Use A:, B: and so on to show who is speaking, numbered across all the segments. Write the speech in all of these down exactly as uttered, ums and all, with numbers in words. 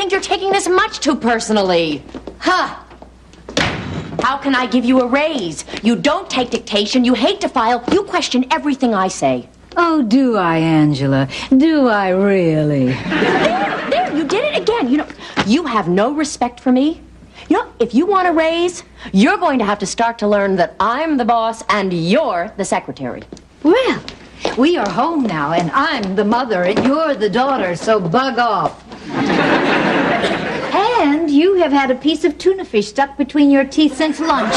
A: think you're taking this much too personally. Huh. How can I give you a raise? You don't take dictation, you hate to file, you question everything I say.
B: Oh, do I, Angela? Do I really?
A: There, there, you did it again. You know, you have no respect for me. You know, if you want a raise, you're going to have to start to learn that I'm the boss and you're the secretary.
B: Well, we are home now, and I'm the mother, and you're the daughter, so bug off. And you have had a piece of tuna fish stuck between your teeth since lunch.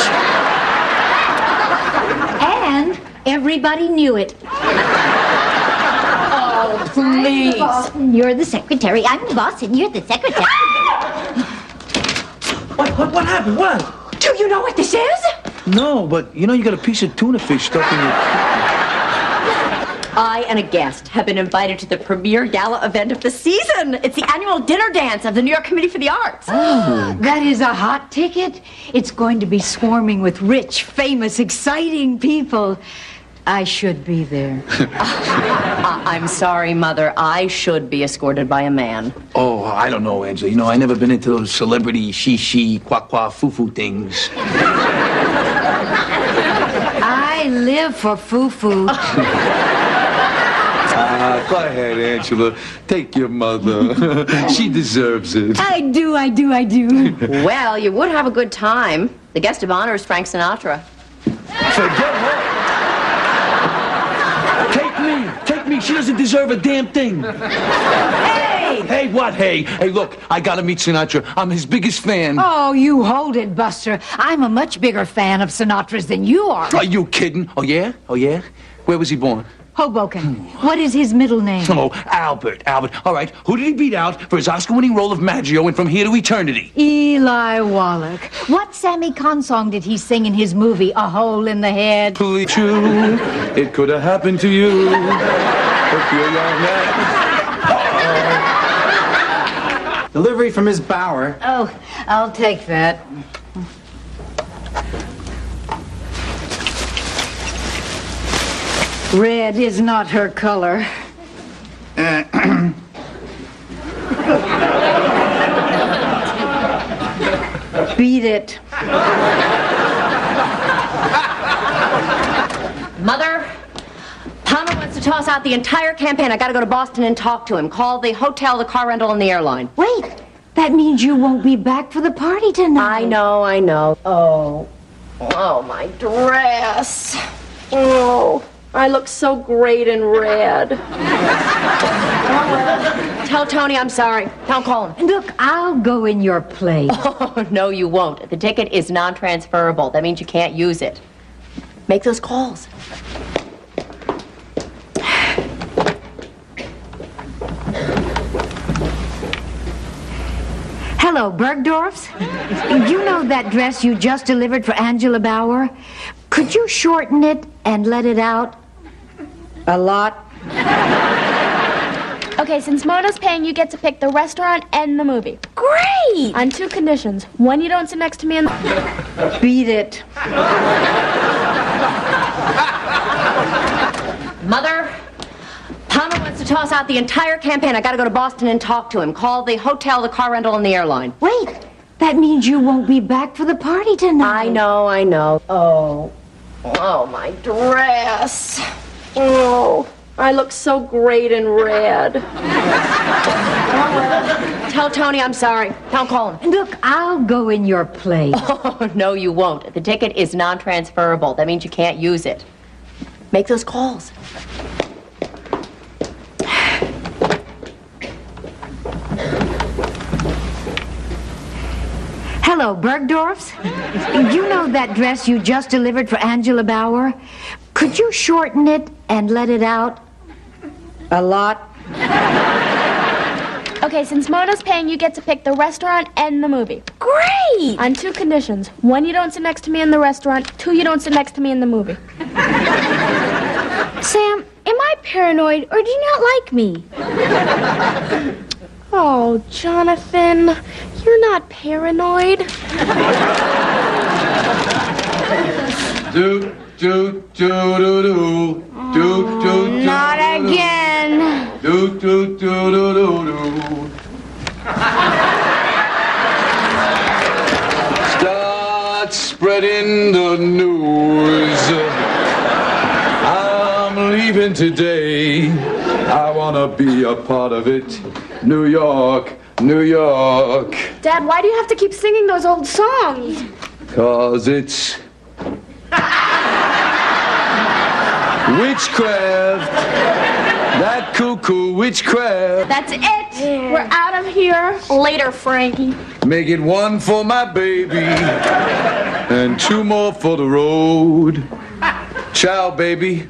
B: And everybody knew it.
A: Oh, please.
B: I'm the boss, and you're the secretary. I'm the boss, and you're the secretary.
C: What, what, what happened? What?
A: Do you know what this is?
C: No, but you know you got a piece of tuna fish stuck in your...
A: I and a guest have been invited to the premier gala event of the season. It's the annual dinner dance of the New York Committee for the Arts.
B: Oh, that is a hot ticket. It's going to be swarming with rich, famous, exciting people. I should be there.
A: uh, I'm sorry, Mother. I should be escorted by a man.
C: Oh, I don't know, Angela. You know, I never been into those celebrity she-she, qua-qua, foo-foo things.
B: I live for foo-foo.
C: Ah, go ahead, Angela. Take your mother. She deserves it.
B: I do, I do, I do.
A: Well, you would have a good time. The guest of honor is Frank Sinatra.
C: Forget her. Take me. Take me. She doesn't deserve a damn thing.
B: Hey!
C: Hey, what hey? Hey, look, I gotta meet Sinatra. I'm his biggest fan.
B: Oh, you hold it, Buster. I'm a much bigger fan of Sinatra's than you are.
C: Are you kidding? Oh, yeah? Oh, yeah? Where was he born?
B: Hoboken. What is his middle name?
C: Oh, Albert. Albert. All right. Who did he beat out for his Oscar-winning role of Maggio in From Here to Eternity?
B: Eli Wallach. What Sammy Kahn song did he sing in his movie, A Hole in the Head?
C: Please, true. It could have happened to you. If you're young now.
D: Delivery from Miss Bauer.
B: Oh, I'll take that. Red is not her color.
D: Uh,
B: Beat it.
A: Mother, Palmer wants to toss out the entire campaign. I gotta go to Boston and talk to him. Call the hotel, the car rental, and the airline.
B: Wait, that means you won't be back for the party tonight.
A: I know, I know. Oh. Oh, my dress. Oh. I look so great in red. Tell Tony I'm sorry. Don't call him.
B: Look, I'll go in your place.
A: Oh, no, you won't. The ticket is non-transferable. That means you can't use it. Make those calls.
B: Hello, Bergdorf's. You know that dress you just delivered for Angela Bauer? Could you shorten it and let it out a lot?
E: Okay, since Mona's paying, you get to pick the restaurant and the movie.
B: Great!
E: On two conditions. One, you don't sit next to me in the...
B: Beat it.
A: Mother, Palmer wants to toss out the entire campaign. I gotta go to Boston and talk to him. Call the hotel, the car rental, and the airline.
B: Wait, that means you won't be back for the party tonight.
A: I know, I know. Oh. Oh, my dress. Oh, I look so great in red. Tell Tony I'm sorry. Don't call him.
B: Look, I'll go in your place.
A: Oh, no, you won't. The ticket is non-transferable. That means you can't use it. Make those calls.
B: Hello, Bergdorf's. You know that dress you just delivered for Angela Bauer? Could you shorten it and let it out a lot?
E: Okay, since Mona's paying, you get to pick the restaurant and the movie.
B: Great!
E: On two conditions. One, you don't sit next to me in the restaurant. Two, you don't sit next to me in the movie.
F: Sam, am I paranoid or do you not like me?
E: Oh, Jonathan, you're not paranoid.
C: Do, do, do, do, do. Do, do, do.
F: Not again.
C: Do, do, do, do, do, do.
G: spreading the news. I'm leaving today. I wanna be a part of it. New York, New York.
E: Dad, why do you have to keep singing those old songs?
G: Cause it's witchcraft. That cuckoo witchcraft.
E: That's it. Yeah. We're out of here. Later, Frankie.
G: Make it one for my baby and two more for the road. Ciao, baby.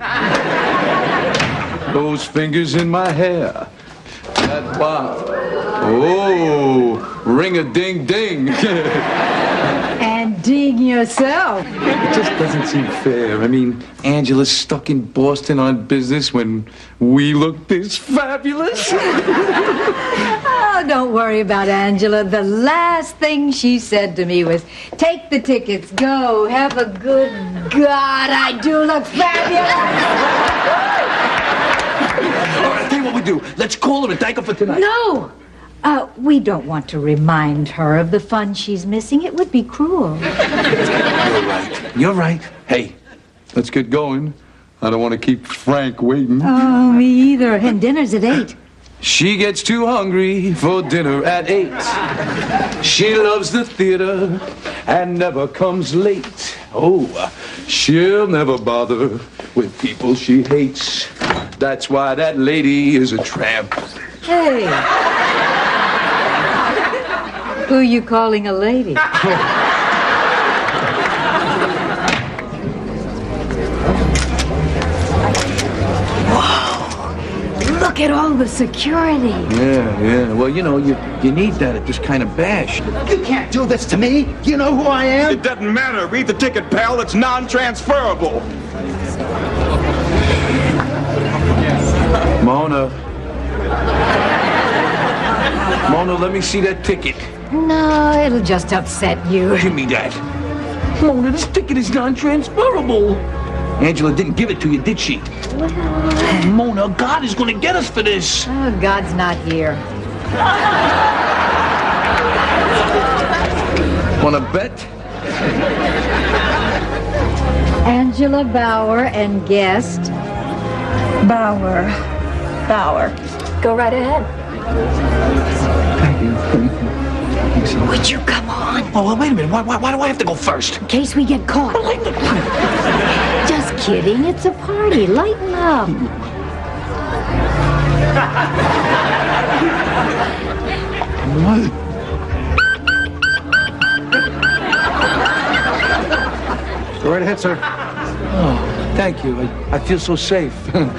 G: Those fingers in my hair. That wow. Oh, ring-a-ding-ding.
B: And ding yourself.
G: It just doesn't seem fair. I mean, Angela's stuck in Boston on business when we look this fabulous.
B: Oh, don't worry about Angela. The last thing she said to me was, take the tickets, go, have a good God, I do look fabulous.
C: All right, I'll tell you what we do. Let's call her and thank her for tonight.
B: No! Uh, we don't want to remind her of the fun she's missing. It would be cruel.
G: You're right. You're right. Hey, let's get going. I don't want to keep Frank waiting.
B: Oh, me either. And dinner's at eight.
G: She gets too hungry for dinner at eight. She loves the theater and never comes late. Oh, she'll never bother with people she hates. That's why that lady is a tramp.
B: Hey. Who are you calling a lady? Look at all the security.
C: Yeah, yeah. Well, you know, you, you need that at this kind of bash.
D: You can't do this to me. You know who I am?
H: It doesn't matter. Read the ticket, pal. It's non-transferable.
G: Mona. Mona, let me see that ticket.
B: No, it'll just upset you.
C: Give me that. Mona, this ticket is non-transferable. Angela didn't give it to you, did she? Oh, Mona, God is going to get us for this.
B: Oh, God's not here.
G: Want to bet?
B: Angela Bauer and guest.
A: Bauer. Bauer. Go right ahead.
C: Thank you. Thanks so much.
B: Would you come on?
C: Oh, well, wait a minute. Why, why, why do I have to go first?
B: In case we get caught.
C: I like the...
B: Just kidding. It's a party. Lighten up.
C: What?
H: Go right ahead, sir.
C: Oh, thank you. I, I feel so safe.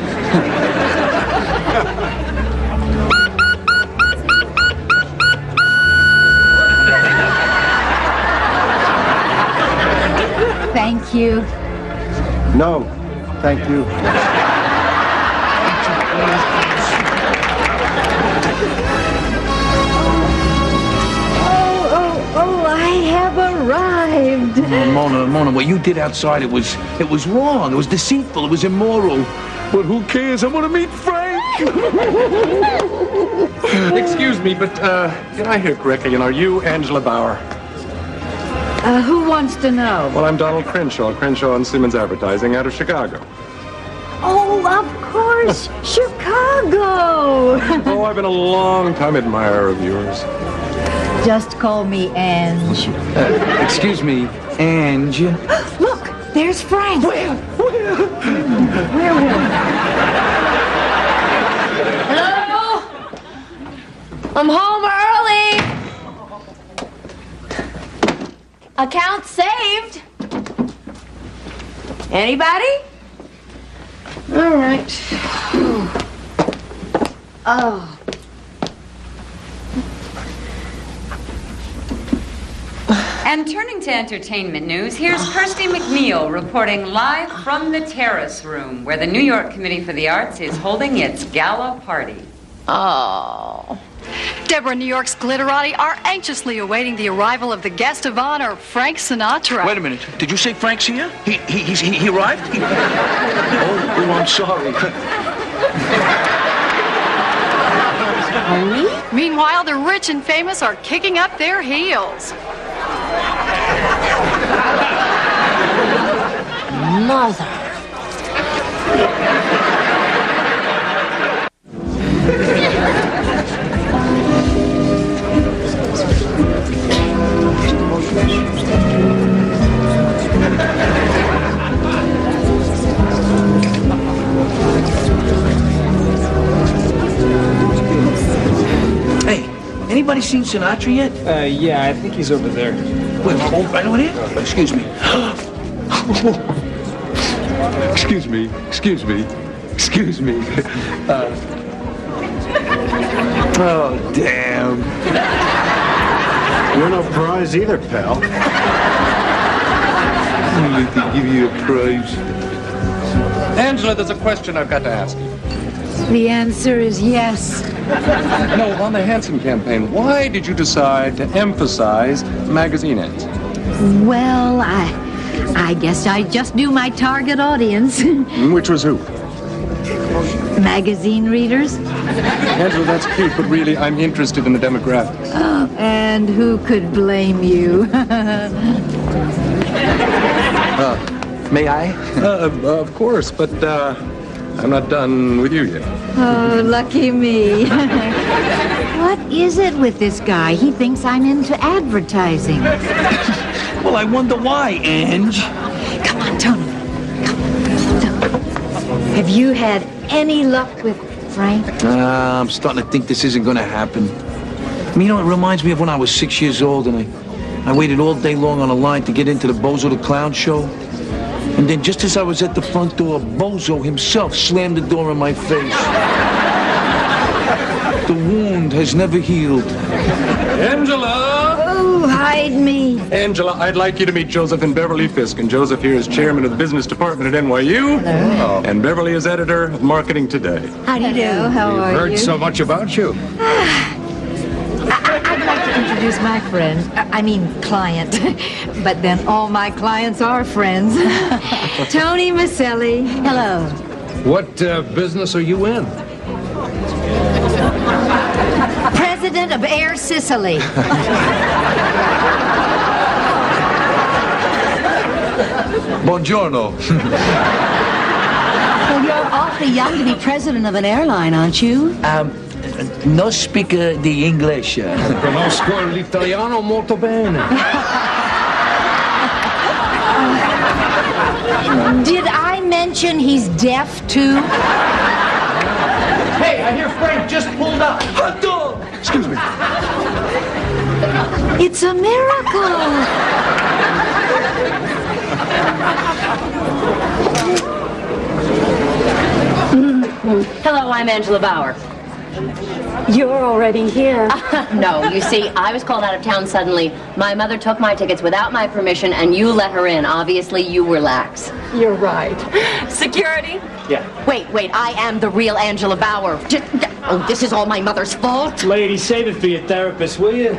B: Thank you.
H: No, thank you.
B: Oh, oh, oh, I have arrived.
C: Oh, Mona, Mona, what you did outside, it was, it was wrong. It was deceitful. It was immoral.
G: But who cares? I want to meet Frank.
H: Excuse me, but uh, did I hear correctly? And are you Angela Bauer?
B: Uh, who wants to know?
H: Well, I'm Donald Crenshaw, Crenshaw and Simmons Advertising out of Chicago.
B: Oh, of course, Chicago.
H: Oh, I've been a long time admirer of yours.
B: Just call me Ange.
C: Uh, excuse me, Ange.
B: Look, there's Frank.
C: Where? Where?
B: Where, where?
A: Hello? I'm home early. Account saved. Anybody? All right. Oh.
I: And turning to entertainment news, here's Kirsty McNeil reporting live from the Terrace Room, where the New York Committee for the Arts is holding its gala party.
A: Oh.
J: Deborah and New York's Glitterati are anxiously awaiting the arrival of the guest of honor, Frank Sinatra.
C: Wait a minute. Did you say Frank's here? He he he's, he, he arrived? He... Oh, oh, I'm sorry.
J: Meanwhile, the rich and famous are kicking up their heels.
A: mother.
C: Hey, anybody seen Sinatra yet?
K: Uh, yeah, I think he's over there.
C: Wait, oh, right over here? Excuse me.
G: Excuse me, excuse me, excuse me. Uh, oh, damn.
L: You're no prize either, pal.
G: Only to give you a prize.
H: Angela, there's a question I've got to ask you.
B: The answer is yes.
H: No, on the Hanson campaign, why did you decide to emphasize magazine ads?
B: Well, I, I guess I just knew my target audience.
H: Which was who?
B: Magazine readers.
H: Angela, that's cute, but really, I'm interested in the demographics.
B: Oh, and who could blame you?
G: Uh, may I?
H: uh, of course, but uh, I'm not done with you yet.
B: Oh, lucky me. What is it with this guy? He thinks I'm into advertising.
C: Well, I wonder why, Ange.
B: Come on, Tony. Come on. Have you had any luck with Frank?
C: Uh, I'm starting to think this isn't going to happen. I mean, you know, it reminds me of when I was six years old and I, I waited all day long on a line to get into the Bozo the Clown show. And then just as I was at the front door, Bozo himself slammed the door in my face. The wound has never healed.
H: Angela!
B: Oh, hide me.
H: Angela, I'd like you to meet Joseph and Beverly Fisk. And Joseph here is chairman of the business department at N Y U.
B: Hello.
H: And Beverly is editor of Marketing Today.
B: How do you do? How
H: We've
B: are
H: heard
B: you?
H: so much about you.
B: I'd like to introduce my friend. I mean, client. But then all my clients are friends. Tony Maselli. Hello.
M: What uh, business are you in?
B: President of Air Sicily.
G: Buongiorno.
N: Well, you're awfully young to be president of an airline, aren't you?
C: Um, no speak uh, the English. Uh.
M: Conosco l'italiano molto bene.
B: Did I mention he's deaf, too?
D: Hey, I hear Frank just pulled up.
G: Excuse me.
B: It's a miracle.
A: Hello, I'm Angela Bauer.
E: You're already here.
A: No, you see, I was called out of town suddenly. My mother took my tickets without my permission, and you let her in. Obviously, you were lax.
E: You're right. Security?
K: Yeah.
A: Wait, wait, I am the real Angela Bauer. Just, oh, this is all my mother's fault?
K: Lady, save it for your therapist, will you?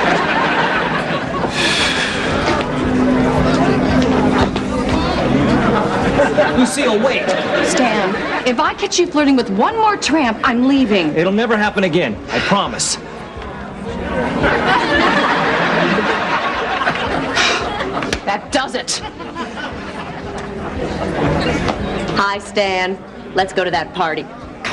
K: Lucille, wait.
O: Stan, if I catch you flirting with one more tramp, I'm leaving.
K: It'll never happen again. I promise.
A: That does it. Hi, Stan. Let's go to that party.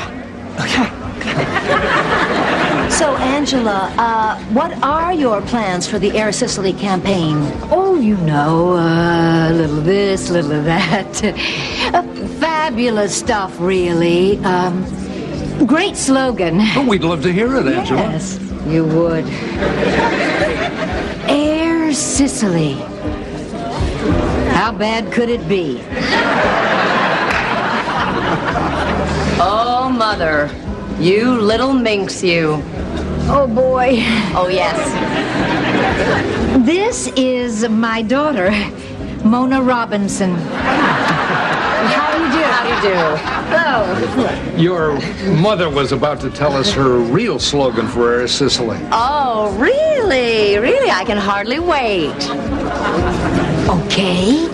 N: So, Angela, uh, what are your plans for the Air Sicily campaign?
B: Oh, you know, a uh, little this, little of that. Uh, fabulous stuff, really. Um, great slogan.
M: Oh, we'd love to hear it, Angela.
B: Yes, you would. Air Sicily. How bad could it be?
A: Oh, Mother. You little minx, you.
B: Oh, boy.
A: Oh, yes.
B: This is my daughter, Mona Robinson. How do you do?
A: How do you do?
B: Oh.
M: Your mother was about to tell us her real slogan for Air Sicily.
A: Oh, really? Really? I can hardly wait.
B: Okay.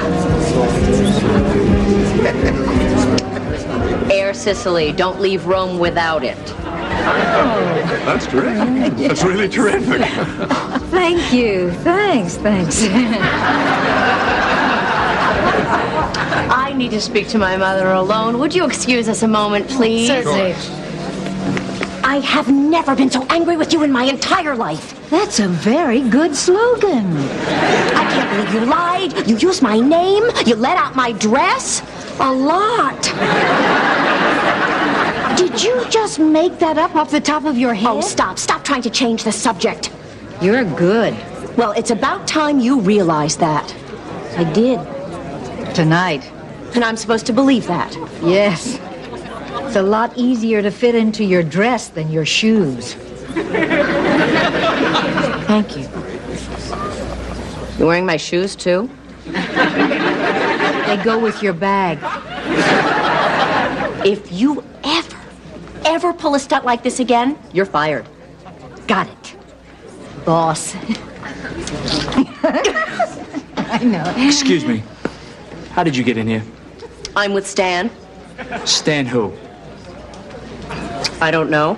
A: Air Sicily. Don't leave Rome without it.
H: That's terrific. That's really terrific.
B: Thank you. Thanks, thanks.
A: need to speak to my mother alone. Would you excuse us a moment, please?
B: Certainly.
A: I have never been so angry with you in my entire life.
B: That's a very good slogan.
A: I can't believe you lied. You used my name. You let out my dress. A lot.
B: Did you just make that up off the top of your head?
A: Oh, stop. Stop trying to change the subject.
B: You're good.
A: Well, it's about time you realize that.
B: I did. Tonight.
A: And I'm supposed to believe that.
B: Yes. It's a lot easier to fit into your dress than your shoes.
A: Thank you. You wearing my shoes, too?
B: They go with your bag.
A: If you ever, ever pull a stunt like this again, you're fired.
B: Got it. Boss. I know.
K: Excuse me. How did you get in here?
A: I'm with Stan.
K: Stan who?
A: I don't know.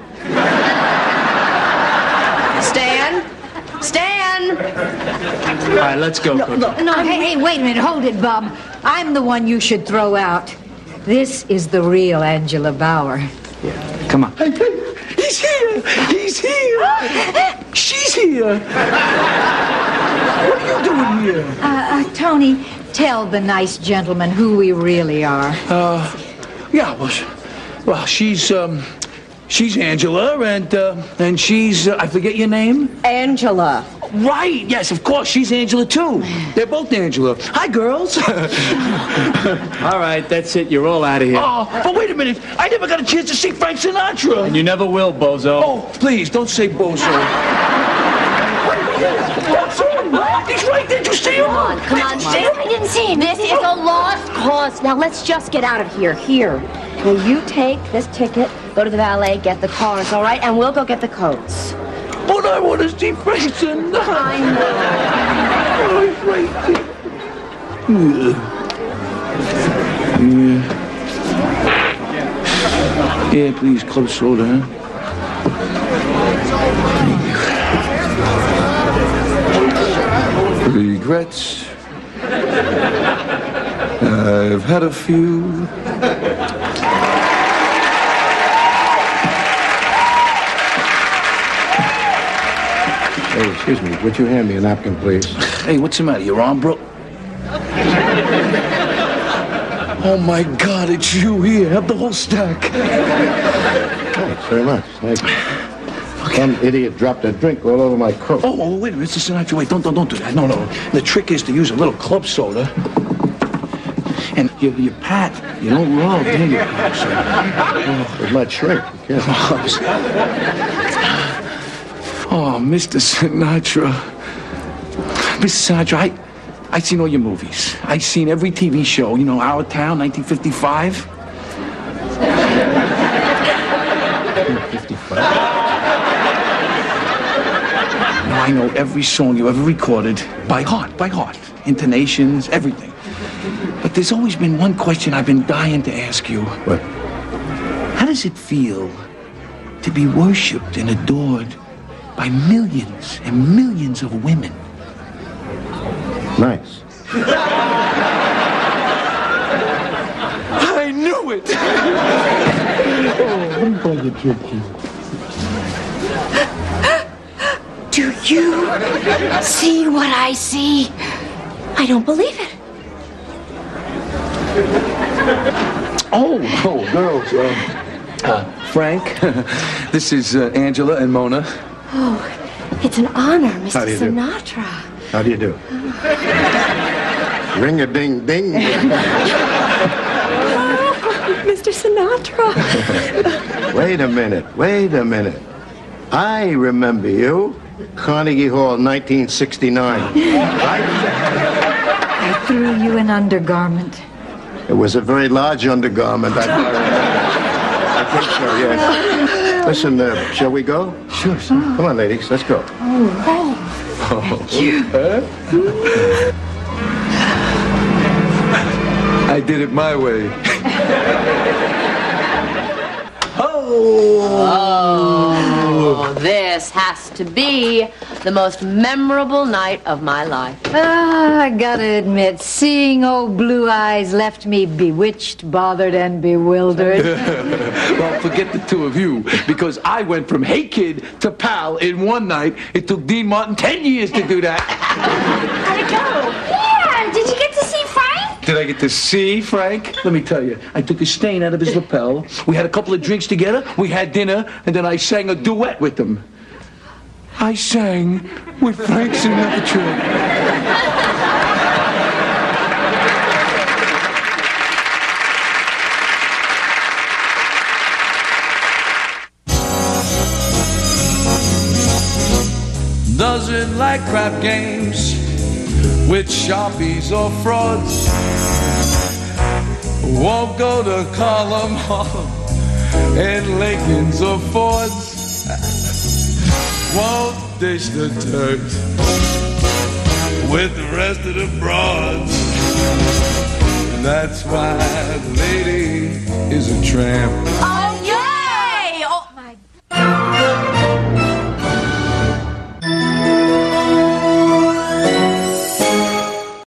A: Stan? Stan!
K: All right, let's go,
B: No,
K: Cookie.
B: look, no, hey, hey, wait a minute. Hold it, Bob. I'm the one you should throw out. This is the real Angela Bauer.
K: Come on.
C: He's here! He's here! She's here! What are you doing here?
B: Uh, uh, Tony, tell the nice gentleman who we really are.
C: Uh, yeah, well, sh- well she's, um, she's Angela, and, uh, and she's, uh, I forget your name?
A: Angela.
C: Right, yes, of course, she's Angela, too. They're both Angela. Hi, girls.
K: All right, that's it. You're all out of here.
C: Oh, but wait a minute. I never got a chance to see Frank Sinatra.
K: And you never will, bozo.
C: Oh, please, don't say bozo. Bozo? He's right there. Did you see him?
A: Come on, come on, Stan. I didn't see him. This is a lost cause. Now, let's just get out of here. Here. Will you take this ticket, go to the valet, get the cars, all right? And we'll go get the coats.
C: But I want to see Frank Sinatra.
A: I know.
C: Oh, he's right there. Yeah. Yeah. Yeah, please, club soda, huh? Thank you. Regrets. I've had a few.
M: Hey, excuse me. Would you hand me a napkin, please?
C: Hey, what's the matter? Your arm broke? Oh, my God, it's you here. Have the whole stack.
M: Thanks very much. Thank you. Some idiot dropped a drink all over my coat.
C: Oh, oh, wait a minute, Mister Sinatra. Wait, don't, don't, don't do that. No, no. The trick is to use a little club soda. And you, you pat. You don't rub, do you?
M: Oh, it might shrink. Be careful.
C: Oh, Mister Sinatra. Mister Sinatra, I, I've seen all your movies. I've seen every T V show. You know, Our Town, nineteen fifty-five.
M: fifty-five.
C: Now, I know every song you ever recorded by heart, by heart. Intonations, everything. But there's always been one question I've been dying to ask you.
M: What?
C: How does it feel to be worshipped and adored by millions and millions of women?
M: Nice.
C: I knew it!
M: Oh, I'm going to drink you.
A: Do you see what I see? I don't believe it.
C: Oh, oh, girls. Uh, uh, Frank, this is uh, Angela and Mona.
A: Oh, it's an honor, Mister
M: How do you do?
A: Sinatra.
M: How do you do? Ring-a-ding-ding.
A: Oh, Mister Sinatra.
M: Wait a minute. Wait a minute. I remember you. Carnegie Hall, nineteen sixty-nine. Right?
B: I threw you an undergarment.
M: It was a very large undergarment. I, I think so, yes. Listen, uh, shall we go?
C: Sure, sure.
M: Come on, ladies, let's go.
B: Oh,
C: Oh, huh? I did it my way.
A: Oh, this has to be the most memorable night of my life.
B: Ah, I gotta admit, seeing old Blue Eyes left me bewitched, bothered, and bewildered.
C: Well, forget the two of you, because I went from hey kid to pal in one night. It took Dean Martin ten years to do that.
F: How'd it go? Yeah, did you get to see Frank?
C: Did I get to see Frank? Let me tell you, I took a stain out of his lapel. We had a couple of drinks together, we had dinner, and then I sang a duet with him. I sang with Frank Sinatra.
G: Doesn't like crap games with sharpies or frauds. Won't go to Column Hall in Lincolns or Fords. Won't dish the dirt with the rest of the broads. And that's why the lady is a tramp.